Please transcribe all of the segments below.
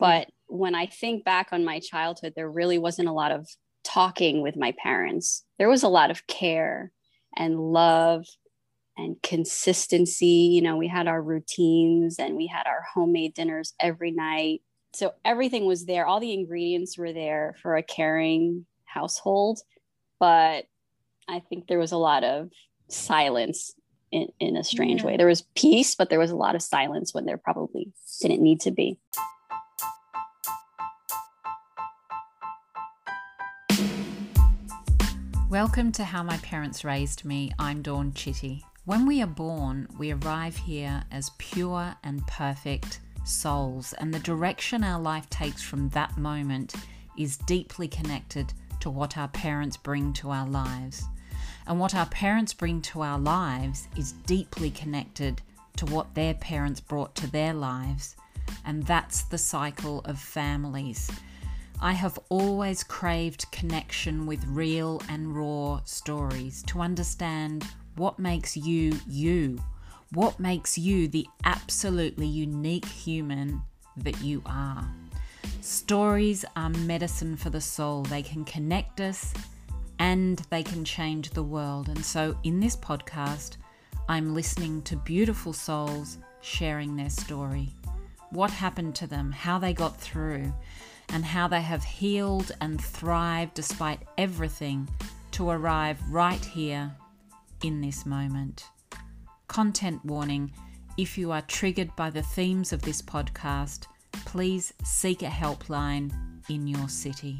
But when I think back on my childhood, there really wasn't a lot of talking with my parents. There was a lot of care and love and consistency. You know, we had our routines and we had our homemade dinners every night. So everything was there. All the ingredients were there for a caring household. But I think there was a lot of silence in a strange way. There was peace, but there was a lot of silence when there probably didn't need to be. Welcome to How My Parents Raised Me. I'm Dawn Chitty. When we are born, we arrive here as pure and perfect souls, and the direction our life takes from that moment is deeply connected to what our parents bring to our lives. And what our parents bring to our lives is deeply connected to what their parents brought to their lives. And that's the cycle of families. I have always craved connection with real and raw stories to understand what makes you you, what makes you the absolutely unique human that you are. Stories are medicine for the soul. They can connect us and they can change the world. And so in this podcast, I'm listening to beautiful souls sharing their story. What happened to them, how they got through, and how they have healed and thrived despite everything to arrive right here in this moment. Content warning: if you are triggered by the themes of this podcast, please seek a helpline in your city.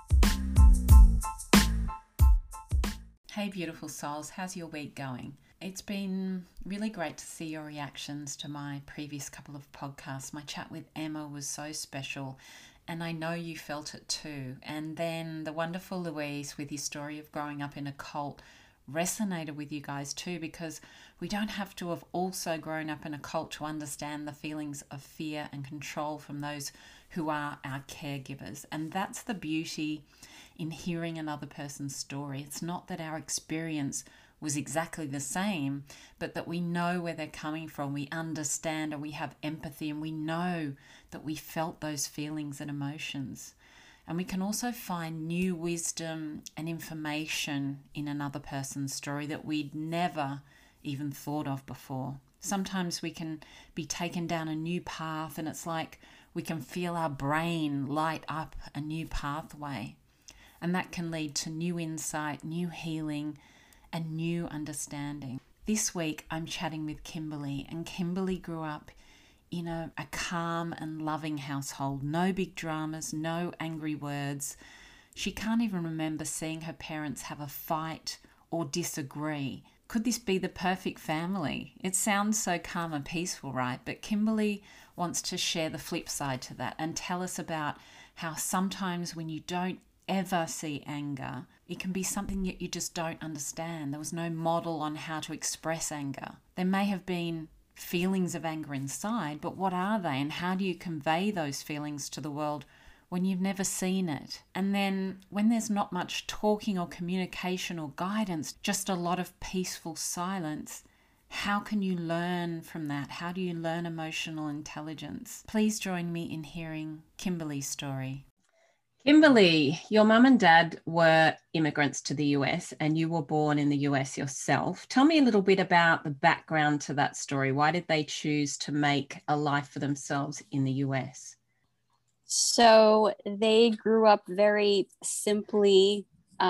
Hey beautiful souls, how's your week going? It's been really great to see your reactions to my previous couple of podcasts. My chat with Emma was so special, and I know you felt it too. And then the wonderful Louise with his story of growing up in a cult resonated with you guys too, because we don't have to have also grown up in a cult to understand the feelings of fear and control from those who are our caregivers. And that's the beauty in hearing another person's story. It's not that our experience was exactly the same, but that we know where they're coming from, we understand, and we have empathy, and we know that we felt those feelings and emotions. And we can also find new wisdom and information in another person's story that we'd never even thought of before. Sometimes we can be taken down a new path, and it's like we can feel our brain light up a new pathway. And that can lead to new insight, new healing, and new understanding. This week, I'm chatting with Kimberly, and Kimberly grew up in a calm and loving household. No big dramas, no angry words. She can't even remember seeing her parents have a fight or disagree. Could this be the perfect family? It sounds so calm and peaceful, right? But Kimberly wants to share the flip side to that and tell us about how sometimes when you don't ever see anger, it can be something that you just don't understand. There was no model on how to express anger. There may have been feelings of anger inside, but what are they, and how do you convey those feelings to the world when you've never seen it? And then when there's not much talking or communication or guidance, just a lot of peaceful silence, how can you learn from that? How do you learn emotional intelligence? Please join me in hearing Kimberly's story. Kimberly, your mum and dad were immigrants to the US, and you were born in the US yourself. Tell me a little bit about the background to that story. Why did they choose to make a life for themselves in the US? So they grew up very simply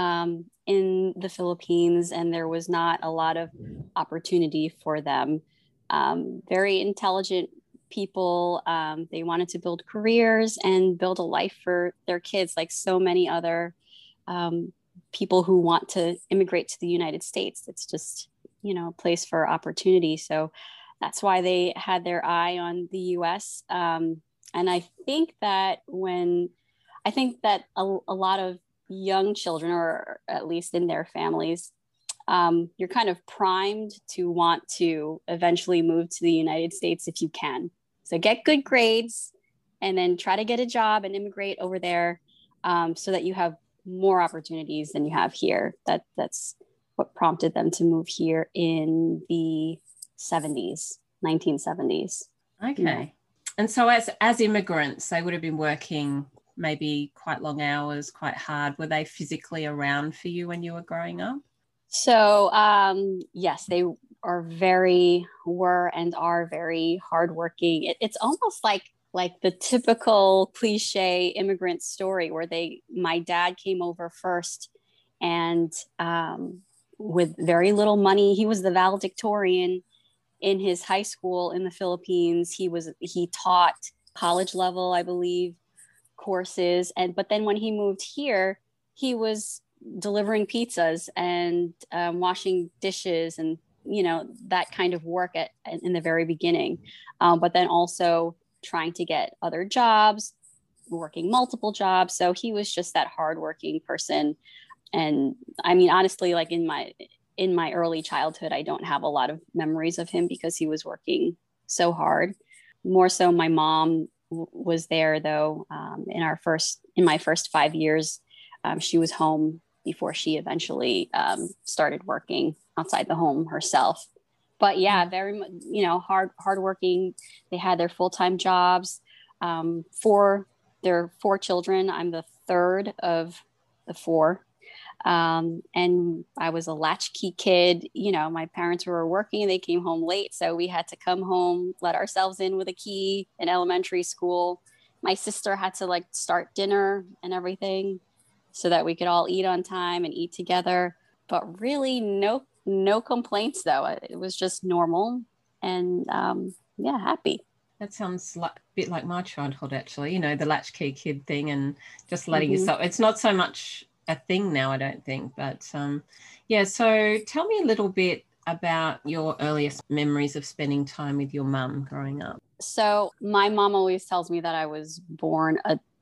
in the Philippines, and there was not a lot of opportunity for them. Very intelligent people. They wanted to build careers and build a life for their kids, like so many other people who want to immigrate to the United States. It's just, a place for opportunity. So that's why they had their eye on the US. And I think that a lot of young children, or at least in their families, you're kind of primed to want to eventually move to the United States if you can. So get good grades and then try to get a job and immigrate over there so that you have more opportunities than you have here. That's what prompted them to move here in the 1970s. Okay. And so as immigrants, they would have been working maybe quite long hours, quite hard. Were they physically around for you when you were growing up? So, yes, they were and are very hardworking. It's almost like the typical cliche immigrant story where my dad came over first and with very little money. He was the valedictorian in his high school in the Philippines. He taught college level, I believe, courses. But then when he moved here, he was delivering pizzas and washing dishes and that kind of work in the very beginning. But then also trying to get other jobs, working multiple jobs. So he was just that hardworking person. And I mean, honestly, like in my early childhood, I don't have a lot of memories of him because he was working so hard. More so, my mom was there though. In my first 5 years, she was home before she eventually started working outside the home herself. But yeah, very hardworking. They had their full-time jobs. For their 4 children, I'm the third of the 4. And I was a latchkey kid. My parents were working and they came home late. So we had to come home, let ourselves in with a key in elementary school. My sister had to start dinner and everything so that we could all eat on time and eat together. But really no complaints though. It was just normal and happy. That sounds a bit like my childhood, actually, the latchkey kid thing and just letting yourself, it's not so much a thing now, I don't think, but so tell me a little bit about your earliest memories of spending time with your mum growing up. So my mom always tells me that I was born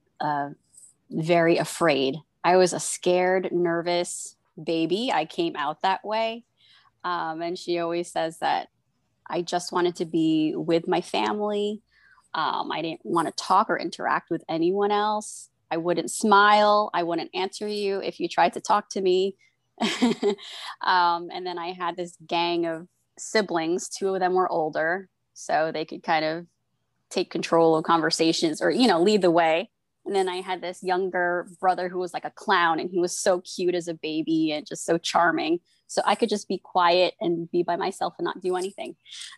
very afraid. I was a scared, nervous baby. I came out that way. And she always says that I just wanted to be with my family. I didn't want to talk or interact with anyone else. I wouldn't smile. I wouldn't answer you if you tried to talk to me. And then I had this gang of siblings. 2 of them were older, so they could kind of take control of conversations or, lead the way. And then I had this younger brother who was like a clown, and he was so cute as a baby and just so charming. So I could just be quiet and be by myself and not do anything,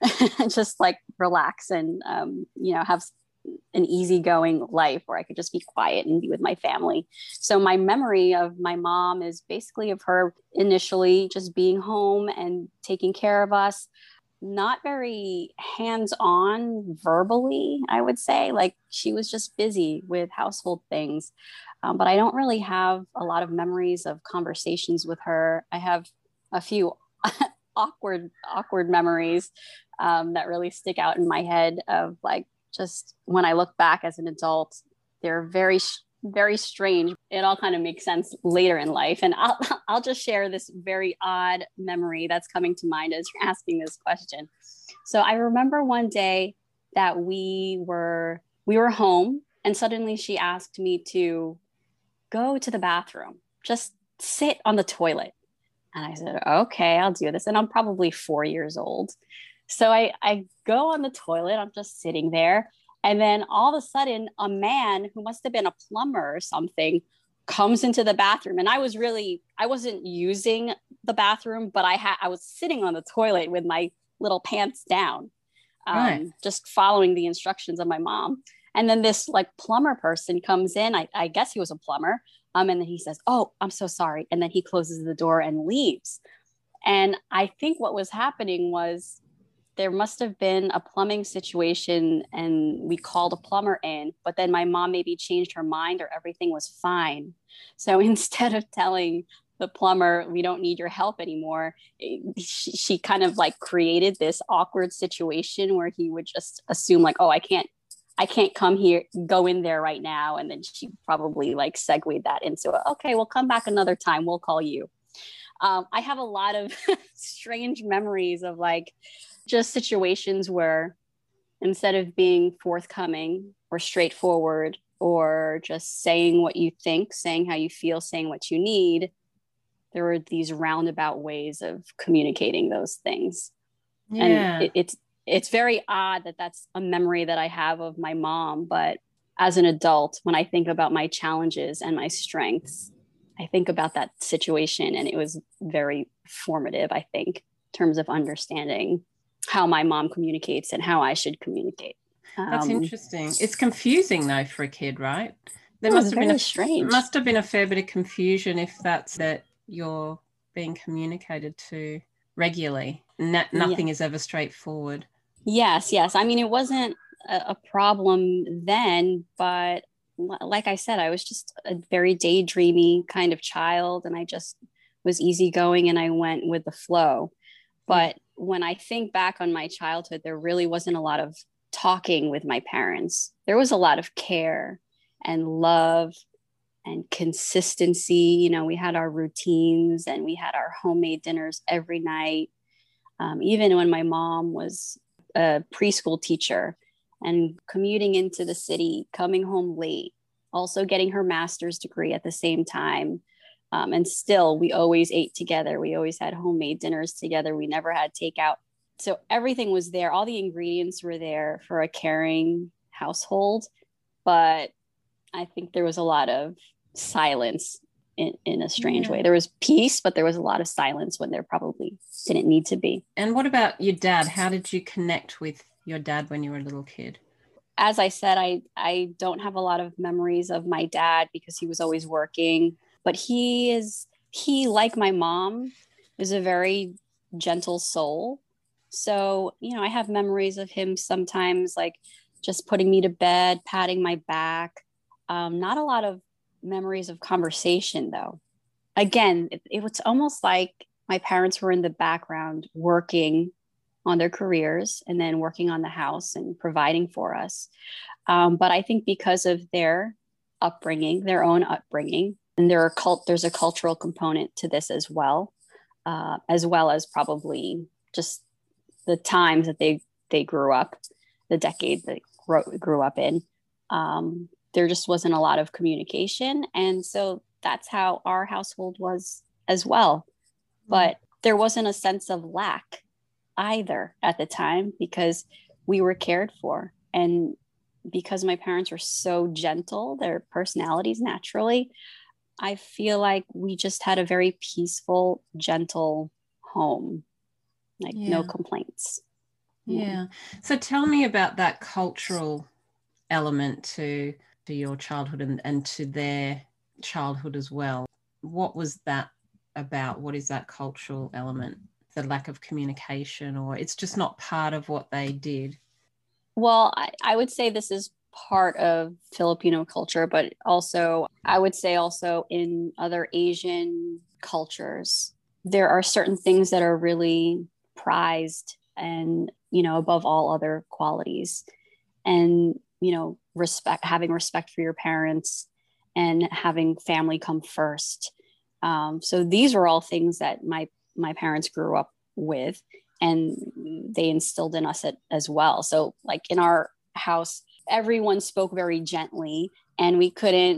just relax and, have an easygoing life where I could just be quiet and be with my family. So my memory of my mom is basically of her initially just being home and taking care of us. Not very hands-on verbally, I would say. She was just busy with household things. But I don't really have a lot of memories of conversations with her. I have a few awkward memories that really stick out in my head of just when I look back as an adult. They're very, very strange. It all kind of makes sense later in life. And I'll just share this very odd memory that's coming to mind as you're asking this question. So I remember one day that we were home, and suddenly she asked me to go to the bathroom, just sit on the toilet. And I said, okay, I'll do this. And I'm probably 4 years old. So I go on the toilet, I'm just sitting there. And then all of a sudden, a man who must have been a plumber or something comes into the bathroom. And I wasn't using the bathroom, but I was sitting on the toilet with my little pants down, Right. just following the instructions of my mom. And then this plumber person comes in. I guess he was a plumber. And then he says, "Oh, I'm so sorry." And then he closes the door and leaves. And I think what was happening was there must have been a plumbing situation and we called a plumber in, but then my mom maybe changed her mind or everything was fine. So instead of telling the plumber, "We don't need your help anymore," she kind of created this awkward situation where he would just assume "Oh, I can't come here, go in there right now." And then she probably segued that into, "Okay, we'll come back another time. We'll call you." I have a lot of strange memories of just situations where instead of being forthcoming or straightforward or just saying what you think, saying how you feel, saying what you need, there were these roundabout ways of communicating those things. Yeah. And it's very odd that that's a memory that I have of my mom. But as an adult, when I think about my challenges and my strengths, I think about that situation, and it was very formative, I think, in terms of understanding how my mom communicates and how I should communicate. That's interesting. It's confusing though for a kid, right? There must have been strange. Must have been a fair bit of confusion if that's that you're being communicated to regularly. Nothing is ever straightforward. Yes. I mean, it wasn't a problem then, but like I said, I was just a very daydreamy kind of child, and I just was easygoing and I went with the flow. But when I think back on my childhood, there really wasn't a lot of talking with my parents. There was a lot of care and love and consistency. You know, we had our routines and we had our homemade dinners every night. Even when my mom was a preschool teacher and commuting into the city, coming home late, also getting her master's degree at the same time. And still, we always ate together. We always had homemade dinners together. We never had takeout. So everything was there. All the ingredients were there for a caring household. But I think there was a lot of silence in a strange way. There was peace, but there was a lot of silence when there probably didn't need to be. And what about your dad? How did you connect with your dad when you were a little kid? As I said, I don't have a lot of memories of my dad because he was always working, but he, like my mom, is a very gentle soul. So, you know, I have memories of him sometimes like just putting me to bed, patting my back. Not a lot of memories of conversation, though. Again, it was almost like my parents were in the background working on their careers and then working on the house and providing for us. But I think because of their upbringing, their own upbringing, and there's a cultural component to this as well as probably just the times that they grew up, the decade that grew up in. There just wasn't a lot of communication. And so that's how our household was as well. But there wasn't a sense of lack either at the time because we were cared for. And because my parents were so gentle, their personalities naturally, I feel like we just had a very peaceful, gentle home, like no complaints. Yeah. So tell me about that cultural element to your childhood and to their childhood as well. What was that about? What is that cultural element? The lack of communication, or it's just not part of what they did? Well, I would say this is part of Filipino culture, but also I would say also in other Asian cultures, there are certain things that are really prized and, you know, above all other qualities. And, you know, having respect for your parents and having family come first. So these are all things that my parents grew up with, and they instilled in us as well. So like in our house, everyone spoke very gently, and we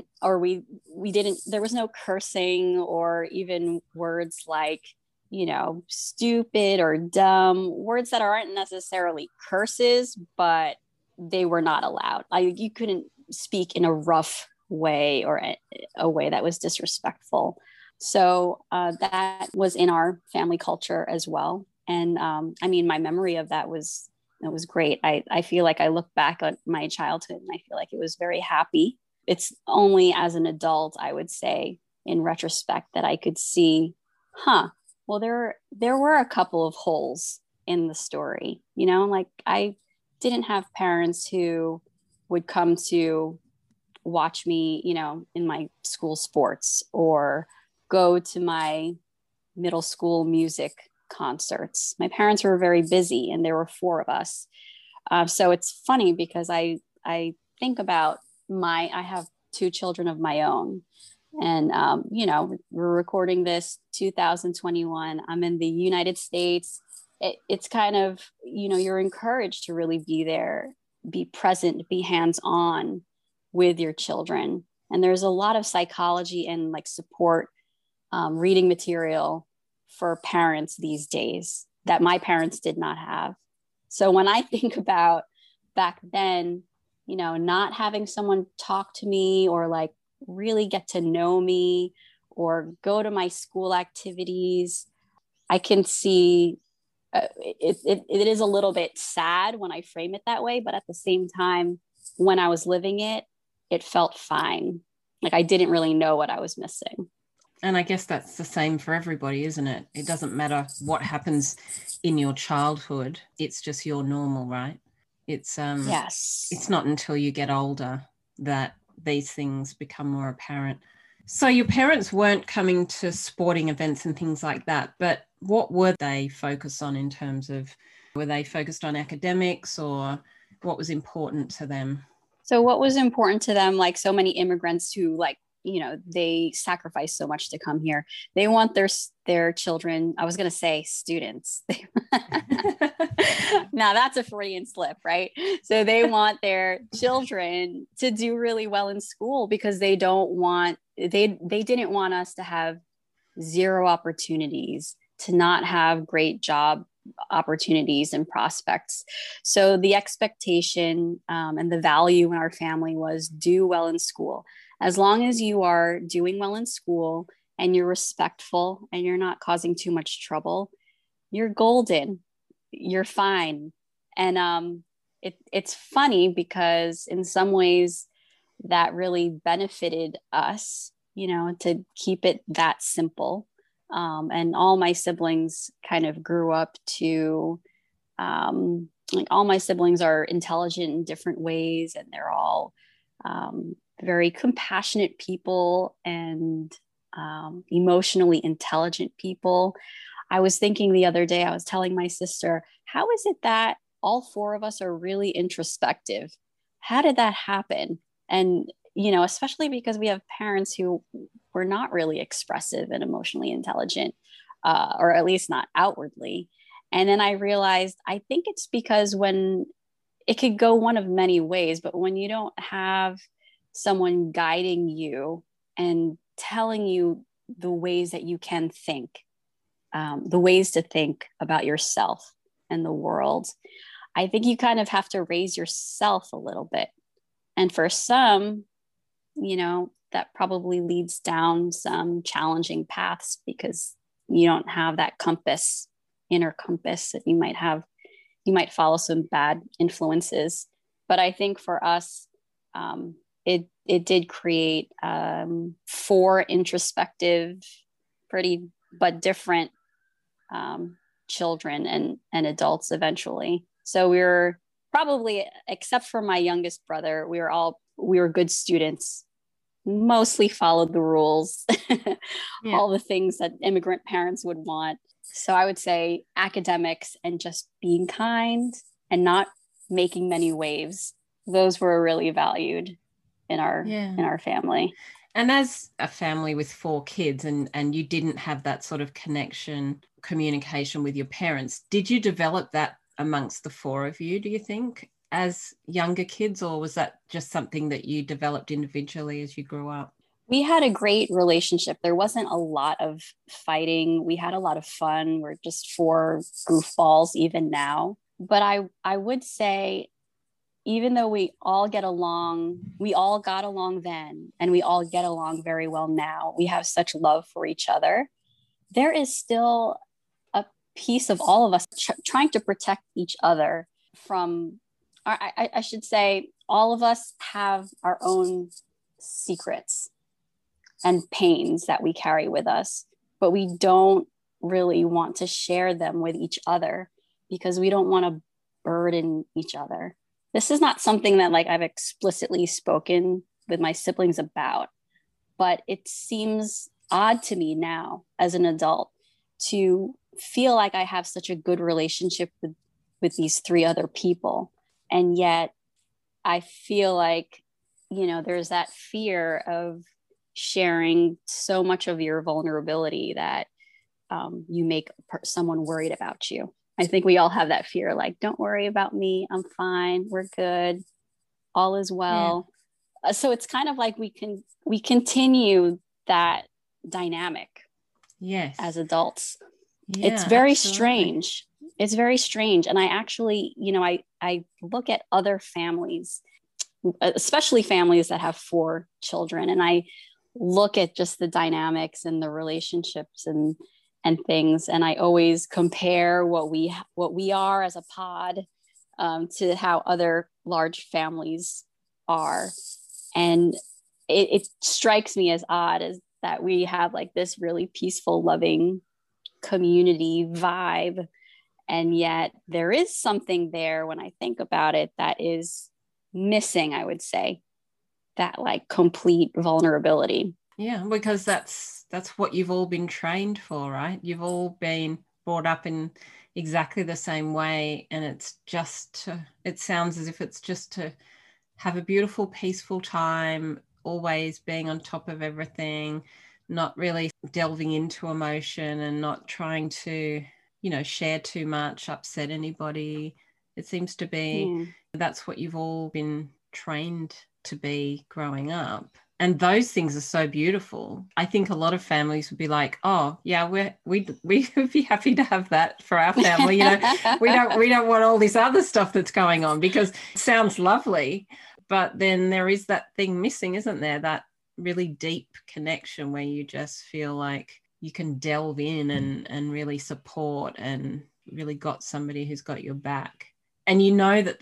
didn't, there was no cursing or even words like, you know, stupid or dumb, words that aren't necessarily curses, but they were not allowed. Like you couldn't speak in a rough way or a way that was disrespectful. So that was in our family culture as well. And I mean, my memory of that was great. I feel like I look back at my childhood and I feel like it was very happy. It's only as an adult, I would say, in retrospect, that I could see, well, there were a couple of holes in the story. You know, like I didn't have parents who would come to watch me, you know, in my school sports or go to my middle school music concerts. My parents were very busy and there were four of us. So it's funny because I think about I have two children of my own. And, you know, we're recording this 2021. I'm in the United States. It's kind of, you know, you're encouraged to really be there, be present, be hands-on with your children. And there's a lot of psychology and like support reading material for parents these days that my parents did not have. So when I think about back then, not having someone talk to me or like really get to know me or go to my school activities, I can see it is a little bit sad when I frame it that way, but at the same time, when I was living it, it felt fine. Like I didn't really know what I was missing. And I guess that's the same for everybody, isn't it? It doesn't matter what happens in your childhood. It's just your normal, right? Yes. It's not until you get older that these things become more apparent. So your parents weren't coming to sporting events and things like that, but what were they focused on in terms of, were they focused on academics or what was important to them? So what was important to them, like so many immigrants who they sacrifice so much to come here. They want their children, I was going to say students. Now that's a Freudian slip, right? So they want their children to do really well in school because they didn't want us to have zero opportunities, to not have great job opportunities and prospects. So the expectation and the value in our family was do well in school. As long as you are doing well in school and you're respectful and you're not causing too much trouble, you're golden, you're fine. And it's funny because in some ways that really benefited us, to keep it that simple. And all my siblings kind of grew up to, like all my siblings are intelligent in different ways, and they're all very compassionate people and emotionally intelligent people. I was thinking the other day, I was telling my sister, how is it that all four of us are really introspective? How did that happen? And, especially because we have parents who were not really expressive and emotionally intelligent, or at least not outwardly. And then I realized, I think it's because when it could go one of many ways, but when you don't have someone guiding you and telling you the ways that you can think, the ways to think about yourself and the world, I think you kind of have to raise yourself a little bit. And for some, that probably leads down some challenging paths because you don't have that inner compass that you might have. You might follow some bad influences. But I think for us, it did create 4 introspective, pretty but different children and adults eventually. So we were probably, except for my youngest brother, we were good students, mostly followed the rules, all the things that immigrant parents would want. So I would say academics and just being kind and not making many waves. Those were really valued in our family. And as a family with 4 kids and you didn't have that sort of communication with your parents, did you develop that amongst the 4 of you, do you think, as younger kids, or was that just something that you developed individually as you grew up? We had a great relationship. There wasn't a lot of fighting. We had a lot of fun. We're just 4 goofballs even now. But I would say, even though we all got along then, and we all get along very well now, we have such love for each other. There is still a piece of all of us trying to protect each other from, I should say, all of us have our own secrets and pains that we carry with us, but we don't really want to share them with each other because we don't want to burden each other. This is not something that I've explicitly spoken with my siblings about, but it seems odd to me now as an adult to feel like I have such a good relationship with these 3 other people. And yet I feel like, there's that fear of sharing so much of your vulnerability that you make someone worried about you. I think we all have that fear, don't worry about me. I'm fine. We're good. All is well. Yeah. So it's kind of like we continue that dynamic. Yes. As adults. Yeah, it's very absolutely strange. It's very strange. And I actually, I look at other families, especially families that have 4 children, and I look at just the dynamics and the relationships and things, and I always compare what we are as a pod, to how other large families are. And it strikes me as odd as that we have like this really peaceful, loving community vibe. And yet there is something there when I think about it that is missing, I would say, that like complete vulnerability. Yeah, because that's what you've all been trained for, right? You've all been brought up in exactly the same way, and it's just it sounds as if it's just to have a beautiful, peaceful time, always being on top of everything, not really delving into emotion and not trying to, share too much, upset anybody. It seems to be that's what you've all been trained to be growing up. And those things are so beautiful. I think a lot of families would be like, oh yeah, we'd be happy to have that for our family. We don't want all this other stuff that's going on, because it sounds lovely, but then there is that thing missing, isn't there? That really deep connection where you just feel like you can delve in and really support, and really got somebody who's got your back. And that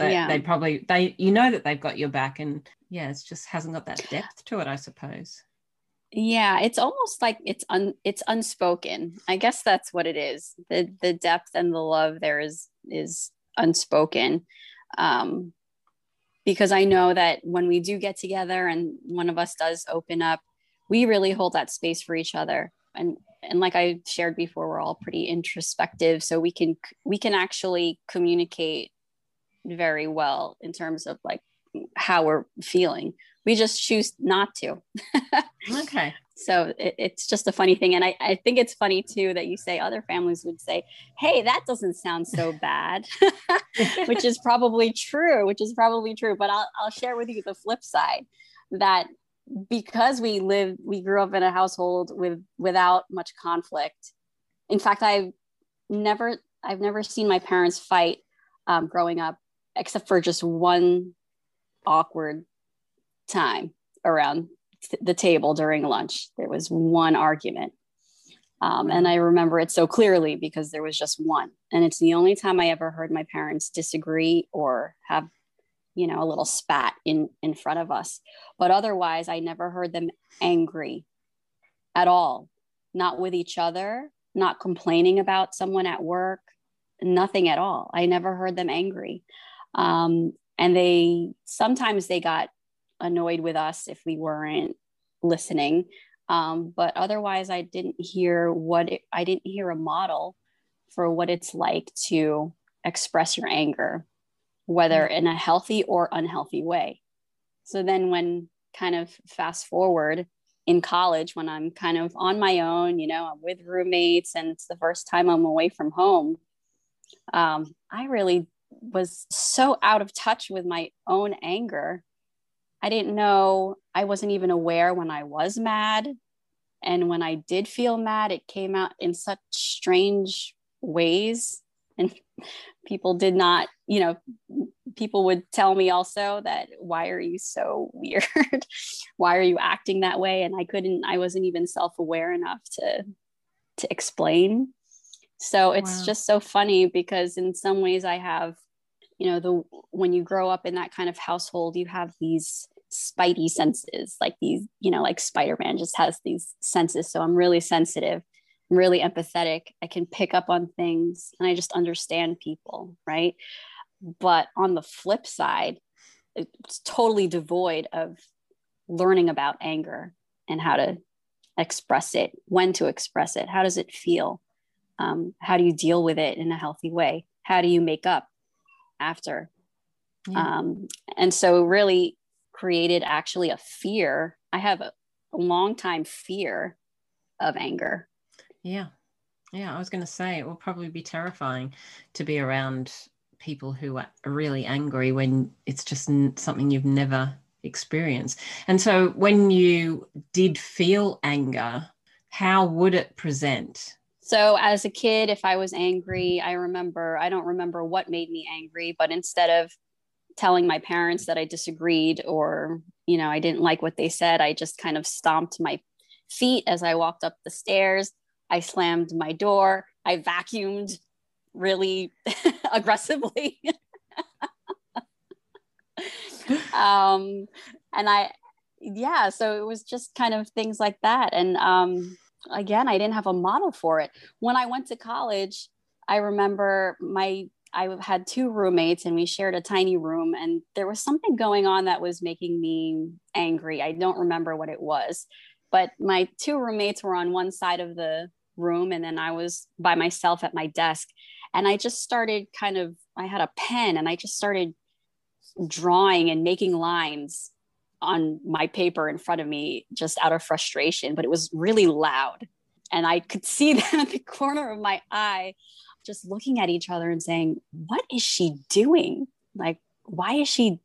that they've got your back, and it just hasn't got that depth to it, I suppose. Yeah, it's almost like it's unspoken. I guess that's what it is. The depth and the love there is unspoken. Because I know that when we do get together and one of us does open up, we really hold that space for each other. And like I shared before, we're all pretty introspective, so we can actually communicate very well in terms of like how we're feeling. We just choose not to. Okay. So it's just a funny thing. And I think it's funny too that you say other families would say, hey, that doesn't sound so bad, which is probably true, But I'll share with you the flip side, that because we grew up in a household without much conflict. In fact, I've never seen my parents fight growing up, except for just one awkward time around the table during lunch. There was one argument. And I remember it so clearly because there was just one. And it's the only time I ever heard my parents disagree or have, a little spat in front of us. But otherwise, I never heard them angry at all. Not with each other, not complaining about someone at work, nothing at all. I never heard them angry. And sometimes they got annoyed with us if we weren't listening. But otherwise, I didn't hear a model for what it's like to express your anger, whether in a healthy or unhealthy way. So then when kind of fast forward in college, when I'm kind of on my own, I'm with roommates and it's the first time I'm away from home, I really was so out of touch with my own anger. I didn't know, I wasn't even aware when I was mad. And when I did feel mad, it came out in such strange ways. And people did not, people would tell me also that, why are you so weird? Why are you acting that way? And I wasn't even self-aware enough to explain. So it's just so funny, because in some ways I have, when you grow up in that kind of household, you have these spidey senses, like these, like Spider-Man just has these senses. So I'm really sensitive, I'm really empathetic. I can pick up on things and I just understand people, right? But on the flip side, it's totally devoid of learning about anger and how to express it, when to express it, how does it feel? How do you deal with it in a healthy way? How do you make up after? And so really created actually a fear. I have a long time fear of anger. Yeah. I was going to say, it will probably be terrifying to be around people who are really angry when it's just something you've never experienced. And so when you did feel anger, how would it present? So as a kid, if I was angry, I don't remember what made me angry, but instead of telling my parents that I disagreed or, I didn't like what they said, I just kind of stomped my feet as I walked up the stairs. I slammed my door. I vacuumed really aggressively. um, and yeah, so it was just kind of things like that. And again, I didn't have a model for it. When I went to college, I remember I had two roommates and we shared a tiny room, and there was something going on that was making me angry. I don't remember what it was, but my two roommates were on one side of the room and then I was by myself at my desk. And I just started I had a pen and I just started drawing and making lines on my paper in front of me just out of frustration, but it was really loud. And I could see them at the corner of my eye just looking at each other and saying, what is she doing? Like, why is she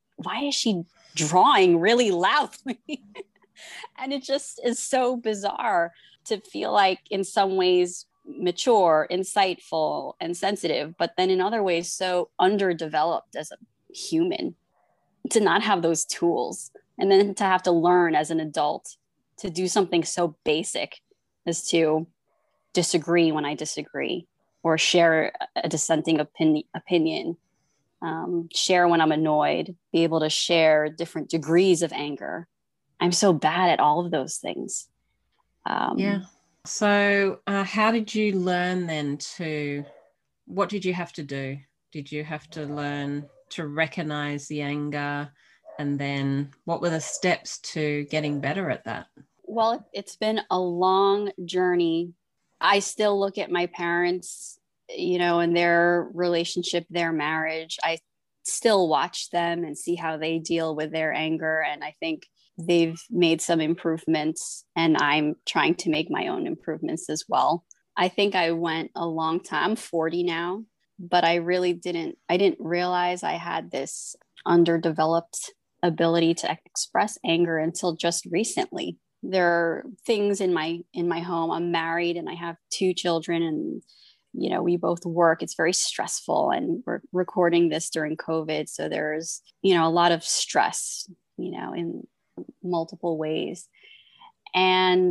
drawing really loudly? And it just is so bizarre to feel like in some ways mature, insightful, and sensitive, but then in other ways so underdeveloped as a human, to not have those tools, and then to have to learn as an adult to do something so basic as to disagree when I disagree, or share a dissenting opinion, share when I'm annoyed, be able to share different degrees of anger. I'm so bad at all of those things. Yeah. So how did you learn then what did you have to do? Did you have to learn to recognize the anger? And then what were the steps to getting better at that? Well, it's been a long journey. I still look at my parents, and their relationship, their marriage. I still watch them and see how they deal with their anger. And I think they've made some improvements, and I'm trying to make my own improvements as well. I think I went a long time. I'm 40 now, but I didn't realize I had this underdeveloped ability to express anger until just recently. There are things in my home. I'm married and I have two children, and we both work. It's very stressful, and we're recording this during COVID, so there's a lot of stress in multiple ways. And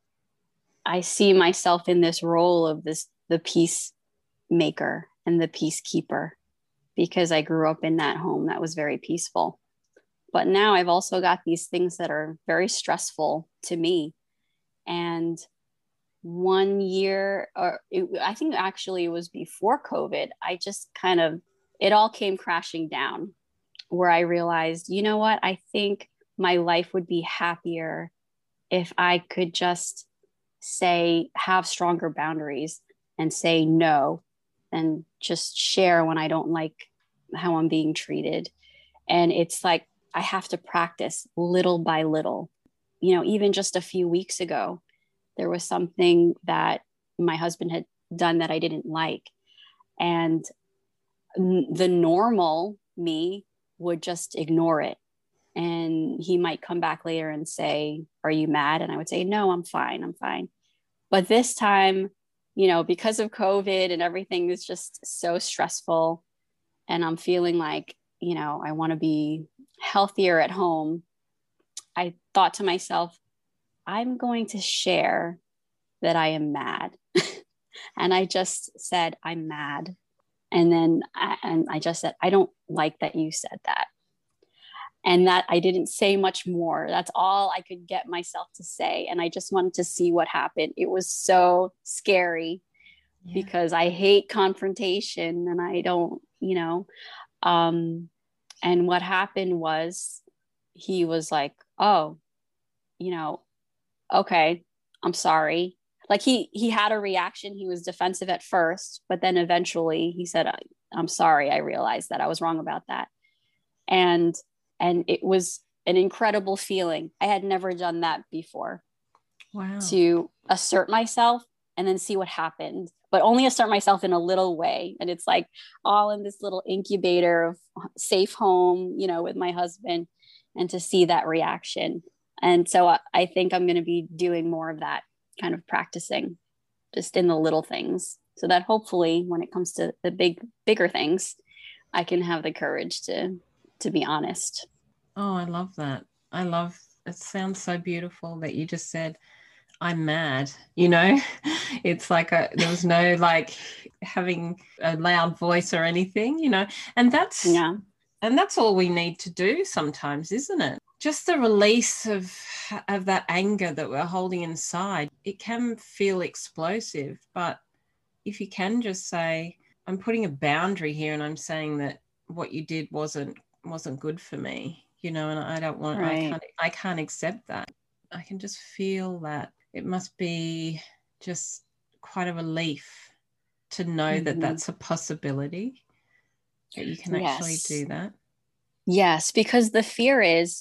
I see myself in this role of the peacemaker and the peacekeeper, because I grew up in that home that was very peaceful. But now I've also got these things that are very stressful to me. And one year, I think actually it was before COVID, I just it all came crashing down, where I realized, you know what, I think my life would be happier if I could just have stronger boundaries and say no, and just share when I don't like how I'm being treated. And it's like, I have to practice little by little. Even just a few weeks ago, there was something that my husband had done that I didn't like. And the normal me would just ignore it. And he might come back later and say, are you mad? And I would say, no, I'm fine. I'm fine. But this time, because of COVID and everything is just so stressful, and I'm feeling like, I want to be healthier at home, I thought to myself, I'm going to share that I am mad. And I just said, I'm mad. And then I just said, I don't like that you said that. And that I didn't say much more. That's all I could get myself to say. And I just wanted to see what happened. It was so scary, because I hate confrontation, and I don't, and what happened was, he was like, oh, okay, I'm sorry. Like he had a reaction. He was defensive at first, but then eventually he said, I'm sorry. I realized that I was wrong about that. And it was an incredible feeling. I had never done that before. Wow. To assert myself and then see what happened, but only assert myself in a little way. And it's like all in this little incubator of safe home, with my husband, and to see that reaction. And so I think I'm going to be doing more of that, kind of practicing just in the little things, so that hopefully when it comes to the bigger things, I can have the courage to be honest. Oh, I love that. I love it. Sounds so beautiful that you just said, I'm mad, you know. It's like there was no like having a loud voice or anything, you know. And that's Yeah. and that's all we need to do sometimes, isn't it? Just the release of that anger that we're holding inside. It can feel explosive, but if you can just say, I'm putting a boundary here and I'm saying that what you did wasn't good for me, you know, and I don't want, Right. I can't accept that. I can just feel that it must be just quite a relief to know that that's a possibility, that you can actually Yes. do that. Yes, because the fear is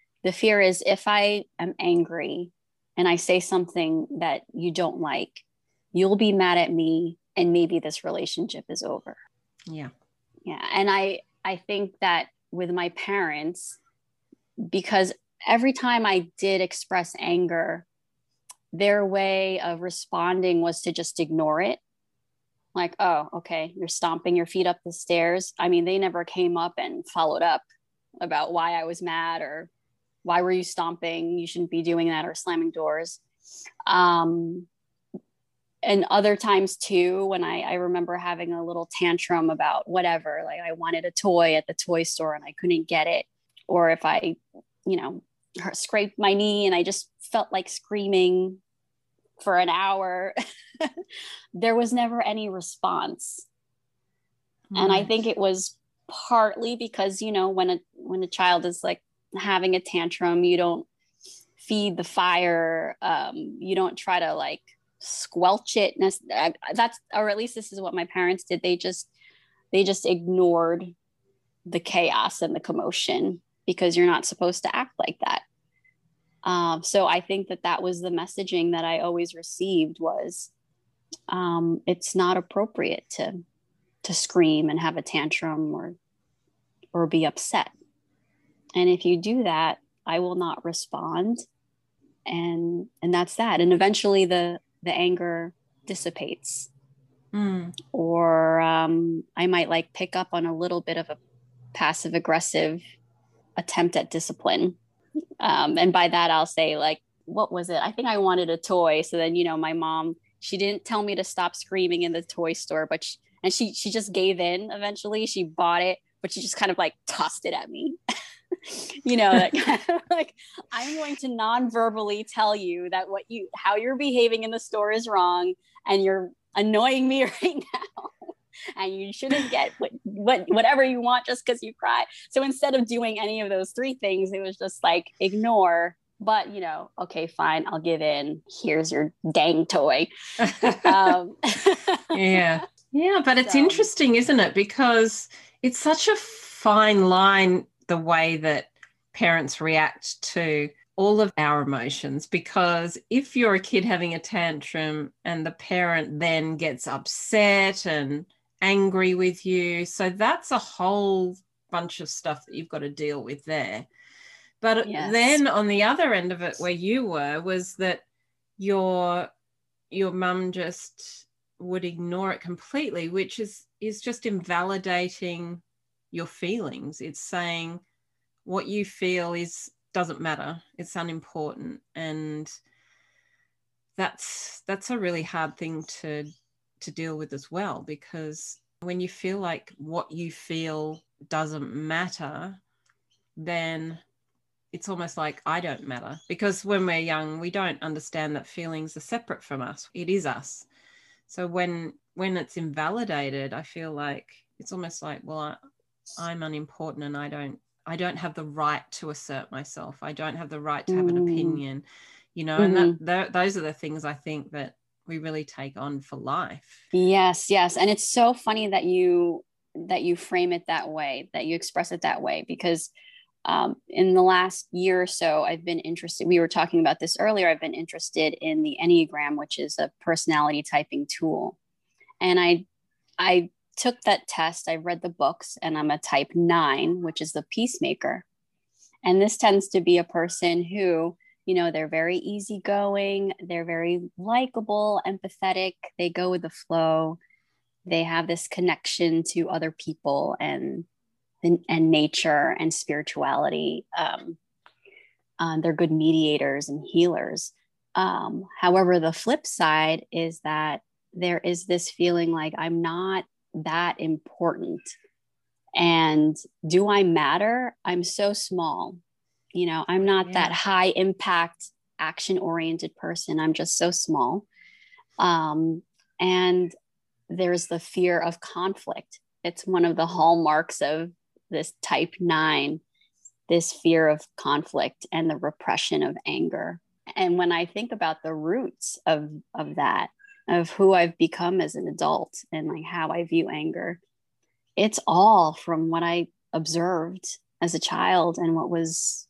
if I am angry and I say something that you don't like, you'll be mad at me and maybe this relationship is over. Yeah. Yeah. And I think that with my parents, because every time I did express anger, their way of responding was to just ignore it. Like, oh, okay, you're stomping your feet up the stairs. I mean, they never came up and followed up about why I was mad or why were you stomping? You shouldn't be doing that, or slamming doors. And other times too, when I remember having a little tantrum about whatever, like I wanted a toy at the toy store and I couldn't get it. Or if I, you know, scraped my knee and I just felt like screaming for an hour, there was never any response. Right. And I think it was partly because, you know, when a child is like having a tantrum, you don't feed the fire. You don't try to like squelch it. That's, or at least this is what my parents did. They just ignored the chaos and the commotion because you're not supposed to act like that. So I think that was the messaging that I always received was, it's not appropriate to scream and have a tantrum or be upset. And if you do that, I will not respond. And that's that. And eventually the anger dissipates. Or I might like pick up on a little bit of a passive aggressive attempt at discipline. And by that, I'll say like, what was it? I think I wanted a toy. So then, you know, my mom, she didn't tell me to stop screaming in the toy store, but she just gave in eventually. She bought it, but she just kind of like tossed it at me. You know, that kind of like, I'm going to non-verbally tell you that how you're behaving in the store is wrong and you're annoying me right now. And you shouldn't get whatever you want just because you cry. So instead of doing any of those three things, it was just like ignore. But, you know, okay, fine, I'll give in. Here's your dang toy. Yeah. Yeah, but it's interesting, isn't it? Because it's such a fine line, the way that parents react to all of our emotions. Because if you're a kid having a tantrum and the parent then gets upset and angry with you, so that's a whole bunch of stuff that you've got to deal with there. But then on the other end of it, where you were, was that your mum just would ignore it completely, which is just invalidating your feelings. It's saying what you feel doesn't matter. It's unimportant. And that's a really hard thing to deal with as well, because when you feel like what you feel doesn't matter, then it's almost like I don't matter. Because when we're young, we don't understand that feelings are separate from us. It is us. So when it's invalidated, I feel like it's almost like, well, I'm unimportant and I don't have the right to assert myself. I don't have the right to have an opinion, you know, and those are the things I think that we really take on for life. Yes. And it's so funny that you frame it that way, that you express it that way, because in the last year or so, I've been interested. We were talking about this earlier. I've been interested in the Enneagram, which is a personality typing tool. And I took that test. I read the books, and I'm a type 9, which is the peacemaker. And this tends to be a person who They're very easygoing, they're very likable, empathetic, they go with the flow, they have this connection to other people and nature and spirituality. They're good mediators and healers. However, the flip side is that there is this feeling like I'm not that important. And do I matter? I'm so small. I'm not that high impact, action oriented person. I'm just so small. And there's the fear of conflict. It's one of the hallmarks of this type 9, this fear of conflict and the repression of anger. And when I think about the roots of that, of who I've become as an adult and like how I view anger, it's all from what I observed as a child and what was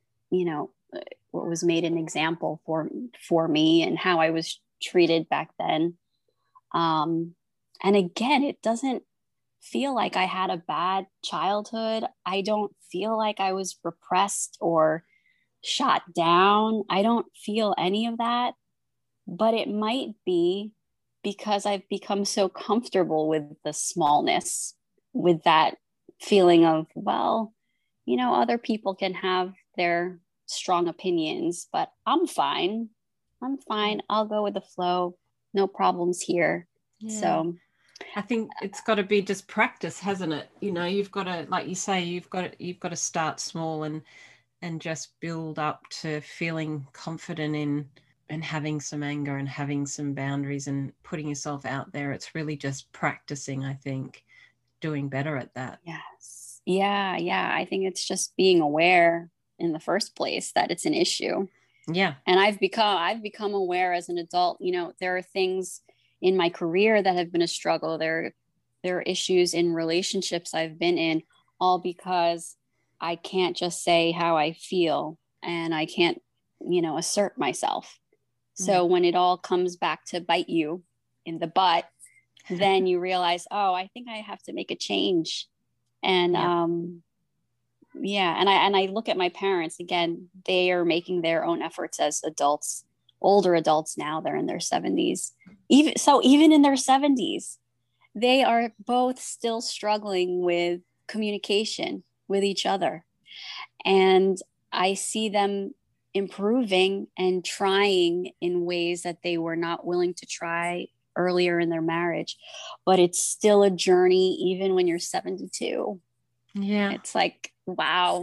made an example for me and how I was treated back then. And again, it doesn't feel like I had a bad childhood. I don't feel like I was repressed or shot down. I don't feel any of that, but it might be because I've become so comfortable with the smallness, with that feeling of, well, other people can have their strong opinions, but I'm fine. I'll go with the flow. No problems here. Yeah. So I think it's got to be just practice, hasn't it? You've got to, like you say, you've got to start small and just build up to feeling confident in having some anger and having some boundaries and putting yourself out there. It's really just practicing, I think, doing better at that. Yes. Yeah. I think it's just being aware in the first place that it's an issue. Yeah. And I've become aware as an adult. There are things in my career that have been a struggle. There are issues in relationships I've been in, all because I can't just say how I feel and I can't, assert myself. So when it all comes back to bite you in the butt, then you realize, oh, I think I have to make a change. And and I look at my parents again. They are making their own efforts as adults, older adults now. They're in their 70s. Even in their 70s, they are both still struggling with communication with each other. And I see them improving and trying in ways that they were not willing to try earlier in their marriage. But it's still a journey, even when you're 72. Yeah. It's like, wow.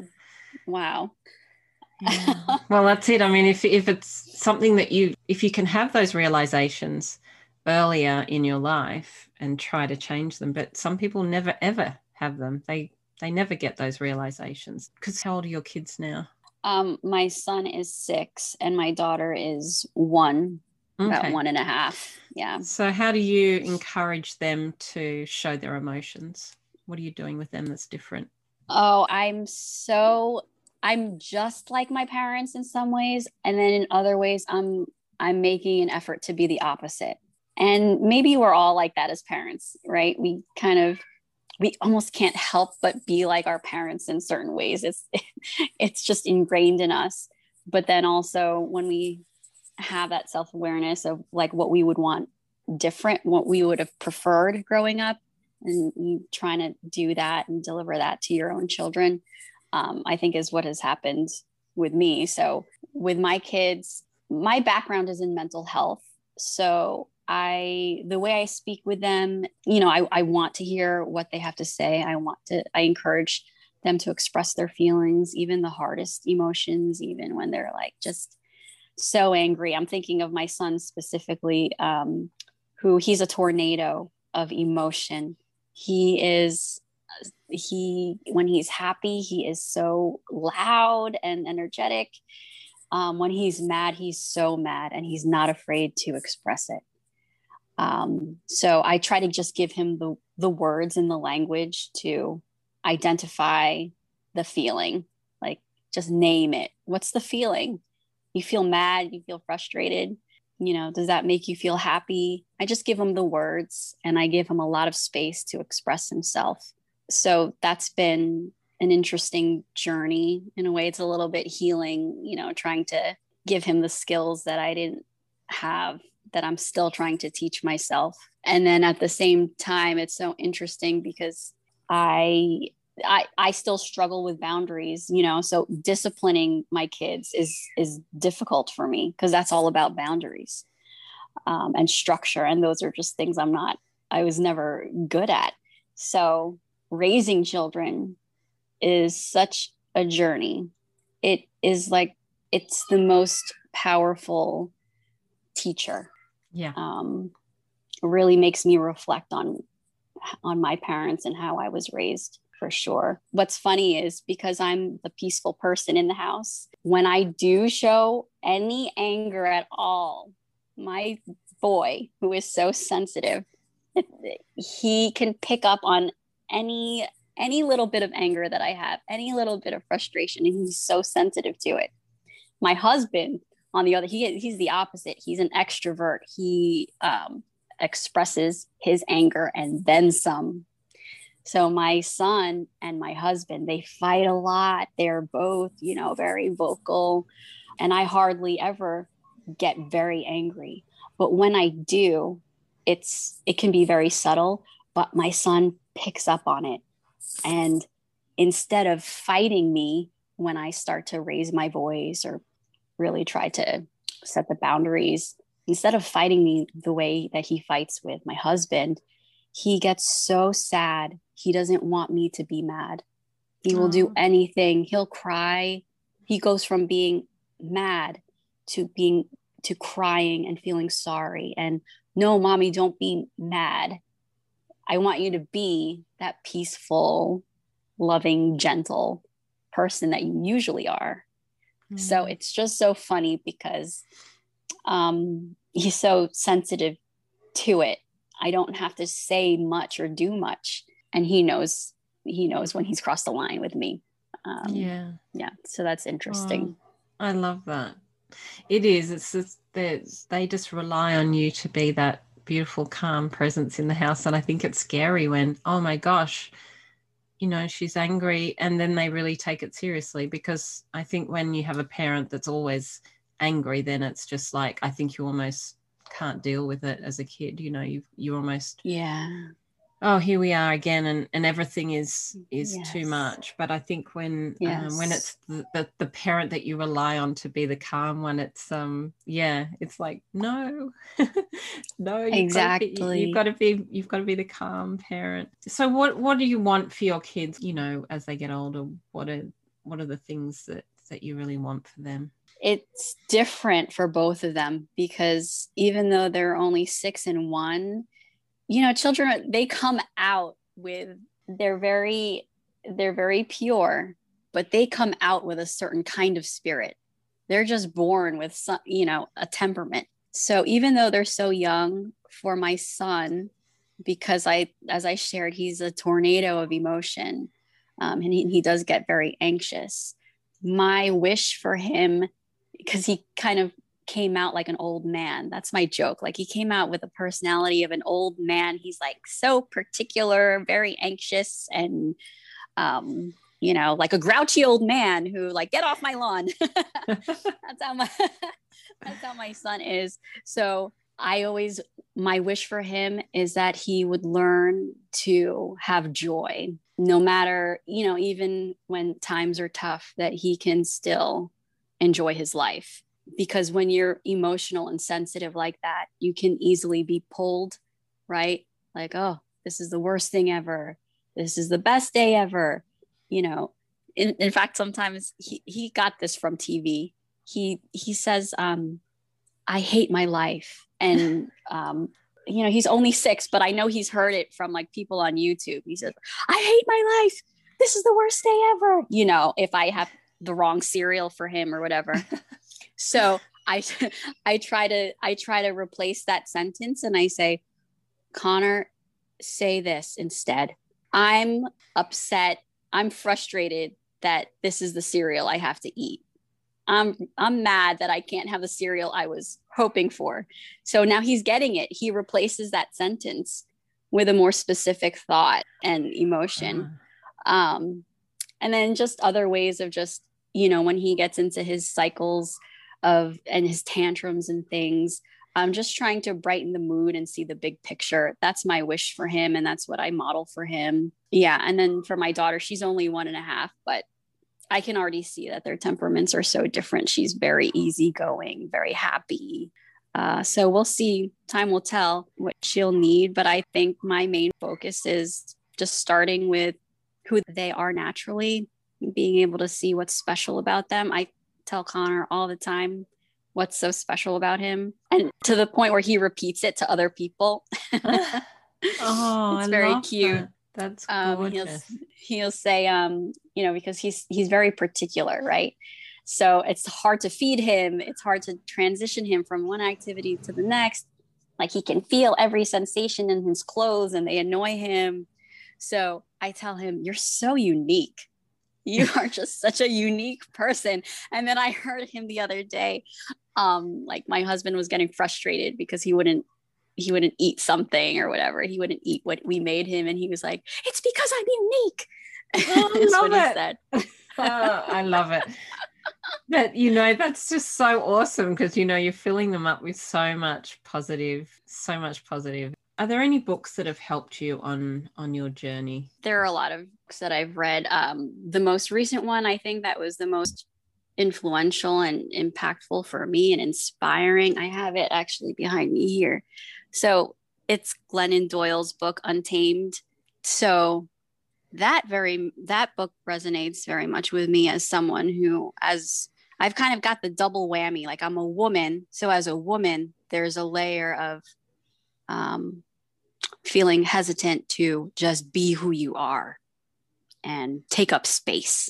Yeah. Well, that's it. I mean, if it's something that if you can have those realizations earlier in your life and try to change them, but some people never ever have them. They never get those realizations. Because how old are your kids now? My son is 6 and my daughter is 1, about 1.5. Yeah. So how do you encourage them to show their emotions? What are you doing with them that's different? Oh, I'm just like my parents in some ways. And then in other ways, I'm making an effort to be the opposite. And maybe we're all like that as parents, right? We almost can't help but be like our parents in certain ways. It's just ingrained in us. But then also when we have that self-awareness of like what we would want different, what we would have preferred growing up, and you trying to do that and deliver that to your own children, I think is what has happened with me. So with my kids, my background is in mental health. So the way I speak with them, I want to hear what they have to say. I encourage them to express their feelings, even the hardest emotions, even when they're like just so angry. I'm thinking of my son specifically, he's a tornado of emotion. When he's happy, he is so loud and energetic. When he's mad, he's so mad and he's not afraid to express it. So I try to just give him the words and the language to identify the feeling, like just name it. What's the feeling? You feel mad, you feel frustrated. Does that make you feel happy? I just give him the words and I give him a lot of space to express himself. So that's been an interesting journey. In a way, it's a little bit healing, trying to give him the skills that I didn't have, that I'm still trying to teach myself. And then at the same time, it's so interesting because I still struggle with boundaries, you know, so disciplining my kids is difficult for me because that's all about boundaries, and structure. And those are just things I was never good at. So raising children is such a journey. It is like, it's the most powerful teacher. Yeah. Really makes me reflect on my parents and how I was raised, for sure. What's funny is because I'm the peaceful person in the house, when I do show any anger at all, my boy, who is so sensitive, he can pick up on any little bit of anger that I have, any little bit of frustration, and he's so sensitive to it. My husband, on the other, he's the opposite. He's an extrovert. He expresses his anger and then some. So my son and my husband, they fight a lot. They're both, you know, very vocal, and I hardly ever get very angry. But when I do, it can be very subtle, but my son picks up on it. And instead of fighting me when I start to raise my voice or really try to set the boundaries, instead of fighting me the way that he fights with my husband, he gets so sad. He doesn't want me to be mad. He will do anything. He'll cry. He goes from being mad to crying and feeling sorry. And no, mommy, don't be mad. I want you to be that peaceful, loving, gentle person that you usually are. Mm. So it's just so funny because he's so sensitive to it. I don't have to say much or do much. And he knows when he's crossed the line with me. Yeah. So that's interesting. Oh, I love that. It is. It's just they just rely on you to be that beautiful, calm presence in the house. And I think it's scary when, oh my gosh, you know, she's angry, and then they really take it seriously, because I think when you have a parent that's always angry, then it's just like, I think you almost can't deal with it as a kid. You know, you almost, oh, here we are again, and everything is too much. But I think when it's the parent that you rely on to be the calm one, it's it's like, no, no, exactly. You've got to be the calm parent. So what do you want for your kids, you know, as they get older? What are the things that you really want for them? It's different for both of them, because even though they're only 6 and 1, you know, children, they come out with, they're very pure, but they come out with a certain kind of spirit. They're just born with some, you know, a temperament. So even though they're so young, for my son, because as I shared, he's a tornado of emotion, and he does get very anxious. My wish for him, because he kind of came out like an old man. That's my joke. Like, he came out with a personality of an old man. He's like so particular, very anxious, and you know, like a grouchy old man who, like, get off my lawn. That's how my son is. So my wish for him is that he would learn to have joy, no matter, you know, even when times are tough, that he can still enjoy his life. Because when you're emotional and sensitive like that, you can easily be pulled, right? Like, oh, this is the worst thing ever. This is the best day ever. You know, in fact, sometimes he got this from TV. He says, I hate my life. And, you know, he's only 6, but I know he's heard it from like people on YouTube. He says, I hate my life. This is the worst day ever. You know, if I have the wrong cereal for him or whatever. So I try to replace that sentence, and I say, Connor, say this instead. I'm upset. I'm frustrated that this is the cereal I have to eat. I'm mad that I can't have the cereal I was hoping for. So now he's getting it. He replaces that sentence with a more specific thought and emotion. And then just other ways of just, you know, when he gets into his cycles and his tantrums and things. I'm just trying to brighten the mood and see the big picture. That's my wish for him. And that's what I model for him. Yeah. And then for my daughter, she's only 1.5, but I can already see that their temperaments are so different. She's very easygoing, very happy. So we'll see. Time will tell what she'll need. But I think my main focus is just starting with who they are naturally, being able to see what's special about them. I tell Connor all the time what's so special about him, and to the point where he repeats it to other people. Oh, it's very cute. That. That's gorgeous. He'll say, because he's very particular, right? So it's hard to feed him. It's hard to transition him from one activity to the next. Like he can feel every sensation in his clothes and they annoy him. So I tell him, you're so unique. You are just such a unique person. And then I heard him the other day, like my husband was getting frustrated because he wouldn't eat something or whatever. He wouldn't eat what we made him. And he was like, it's because I'm unique. Oh, I love it. I love it. But, that's just so awesome because, you're filling them up with so much positive. Are there any books that have helped you on your journey? There are a lot of books that I've read. The most recent one, I think that was the most influential and impactful for me and inspiring. I have it actually behind me here. So it's Glennon Doyle's book, Untamed. So that book resonates very much with me as someone who, as I've kind of got the double whammy, like I'm a woman. So as a woman, there's a layer of feeling hesitant to just be who you are and take up space.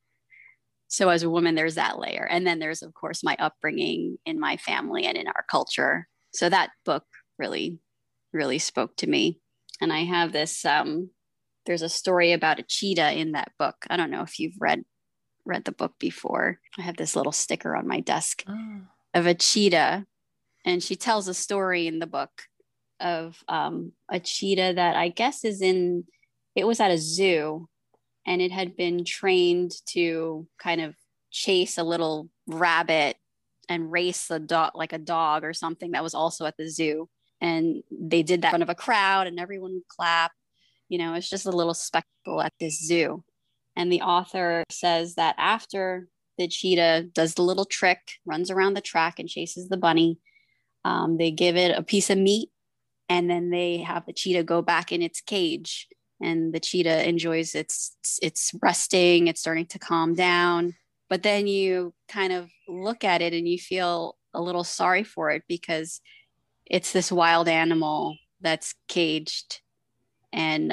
So as a woman, there's that layer. And then there's, of course, my upbringing in my family and in our culture. So that book really, really spoke to me. And I have this, there's a story about a cheetah in that book. I don't know if you've read the book before. I have this little sticker on my desk of a cheetah. And she tells a story in the book of a cheetah that I guess it was at a zoo, and it had been trained to kind of chase a little rabbit and race a dog, like a dog or something that was also at the zoo. And they did that in front of a crowd and everyone would clap. It's just a little spectacle at this zoo. And the author says that after the cheetah does the little trick, runs around the track and chases the bunny, they give it a piece of meat, and then they have the cheetah go back in its cage. And the cheetah enjoys its resting. It's starting to calm down. But then you kind of look at it and you feel a little sorry for it because it's this wild animal that's caged and,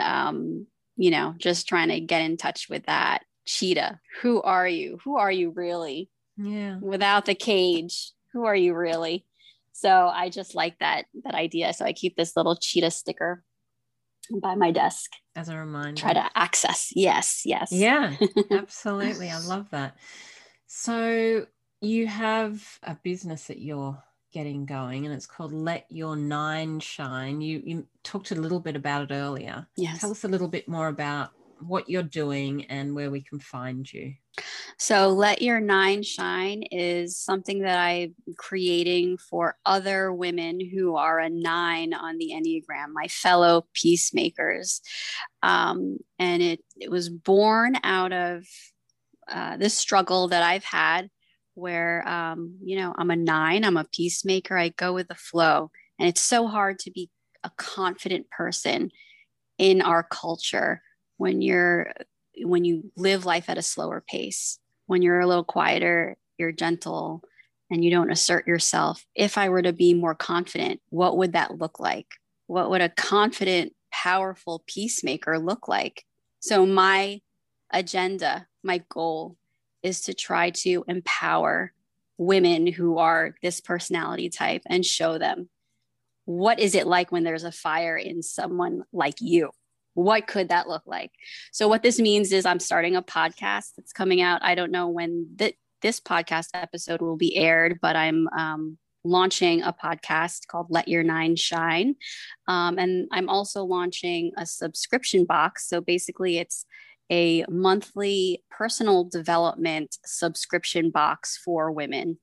just trying to get in touch with that cheetah. Who are you? Who are you really? Yeah. Without the cage, who are you really? So I just like that idea. So I keep this little cheetah sticker by my desk as a reminder. Try to access. Yes. Yeah, absolutely. I love that. So you have a business that you're getting going and it's called Let Your Nine Shine. You talked a little bit about it earlier. Yes. Tell us a little bit more about what you're doing and where we can find you. So Let Your Nine Shine is something that I'm creating for other women who are a 9 on the Enneagram, my fellow peacemakers. And it was born out of this struggle that I've had where, I'm a 9, I'm a peacemaker, I go with the flow. And it's so hard to be a confident person in our culture when you live life at a slower pace. When you're a little quieter, you're gentle, and you don't assert yourself. If I were to be more confident, what would that look like? What would a confident, powerful peacemaker look like? So my agenda, my goal is to try to empower women who are this personality type and show them what is it like when there's a fire in someone like you? What could that look like? So what this means is I'm starting a podcast that's coming out. I don't know when this podcast episode will be aired, but I'm launching a podcast called Let Your Nine Shine. And I'm also launching a subscription box. So basically it's a monthly personal development subscription box for women.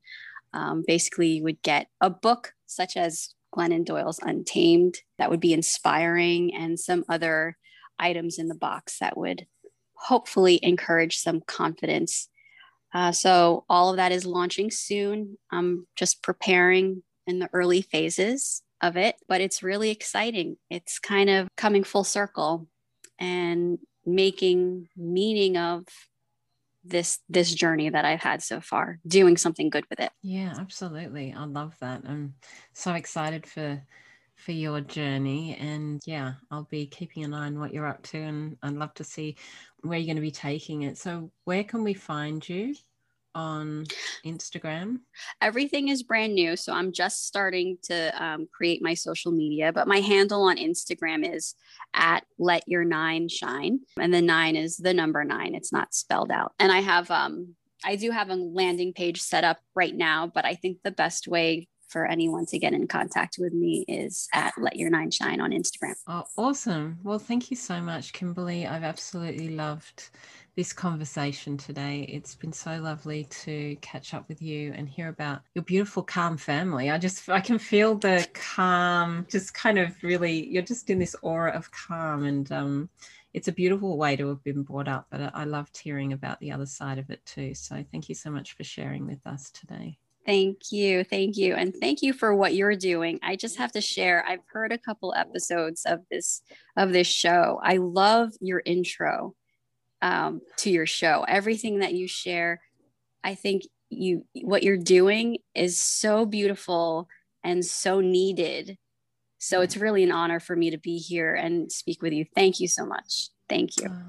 Basically, you would get a book such as Glennon Doyle's Untamed that would be inspiring, and some other items in the box that would hopefully encourage some confidence. So all of that is launching soon. I'm just preparing in the early phases of it, but it's really exciting. It's kind of coming full circle and making meaning of this journey that I've had so far, doing something good with it. Yeah, absolutely. I love that. I'm so excited for your journey, and yeah, I'll be keeping an eye on what you're up to, and I'd love to see where you're going to be taking it. So where can we find you on Instagram? Everything is brand new, so I'm just starting to create my social media, but my handle on Instagram is at Let Your Nine Shine, and the 9 is the number 9. It's not spelled out. And I do have a landing page set up right now, but I think the best way for anyone to get in contact with me is at Let Your Nine Shine on Instagram. Oh, awesome. Well, thank you so much, Kimberly. I've absolutely loved this conversation today. It's been so lovely to catch up with you and hear about your beautiful, calm family. I can feel the calm, just kind of really, you're just in this aura of calm, and it's a beautiful way to have been brought up, but I loved hearing about the other side of it too. So thank you so much for sharing with us today. Thank you. And thank you for what you're doing. I just have to share, I've heard a couple episodes of this show. I love your intro to your show. Everything that you share, I think what you're doing is so beautiful and so needed. So it's really an honor for me to be here and speak with you. Thank you so much. Thank you.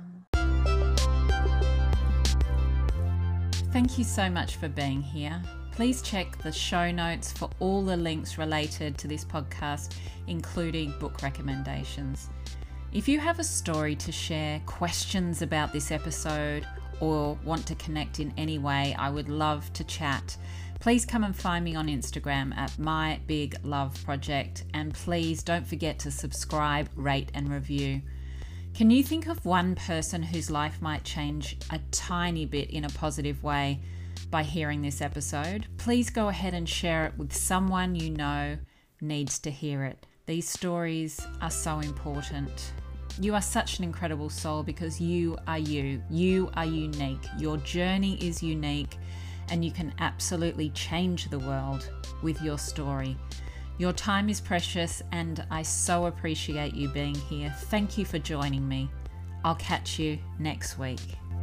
Thank you so much for being here. Please check the show notes for all the links related to this podcast, including book recommendations. If you have a story to share, questions about this episode, or want to connect in any way, I would love to chat. Please come and find me on Instagram at My Big Love Project, and please don't forget to subscribe, rate, and review. Can you think of one person whose life might change a tiny bit in a positive way by hearing this episode? Please go ahead and share it with someone you know needs to hear it. These stories are so important. You are such an incredible soul because you are you. You are unique. Your journey is unique, and you can absolutely change the world with your story. Your time is precious, and I so appreciate you being here. Thank you for joining me. I'll catch you next week.